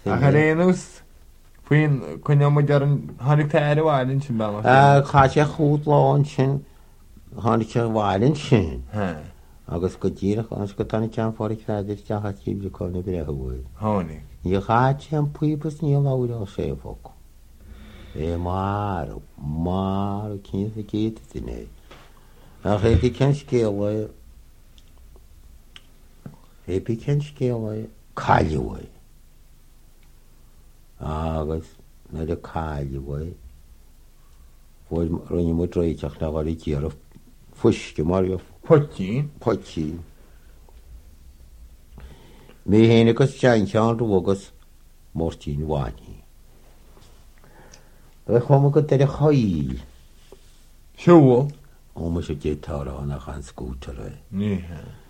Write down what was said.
A charénús faoin chuine mu ar an tháinig teir bhhailinn sin be Chaite chuút láin sin tháinig te bhhailinn sin. Agus go ddíach an go tanna cean fáir chreidir techa tíbli chuna brethe bhfuil. tháinig. Ní chaite an puipas ní láir á séfo. Mar 15 cé duine. A répi cen scéala caiilehfuil. Agus na a caiilehfuil bhfuil rinne mu réiteach na bhar ddíarh fuisce mar Potín. potí. Mí héana agus tean teanú agus mórtíín bháinní. Ba chuma go de a chaíl Siúil? ó mu sé gétáránach an scútar. Níthe.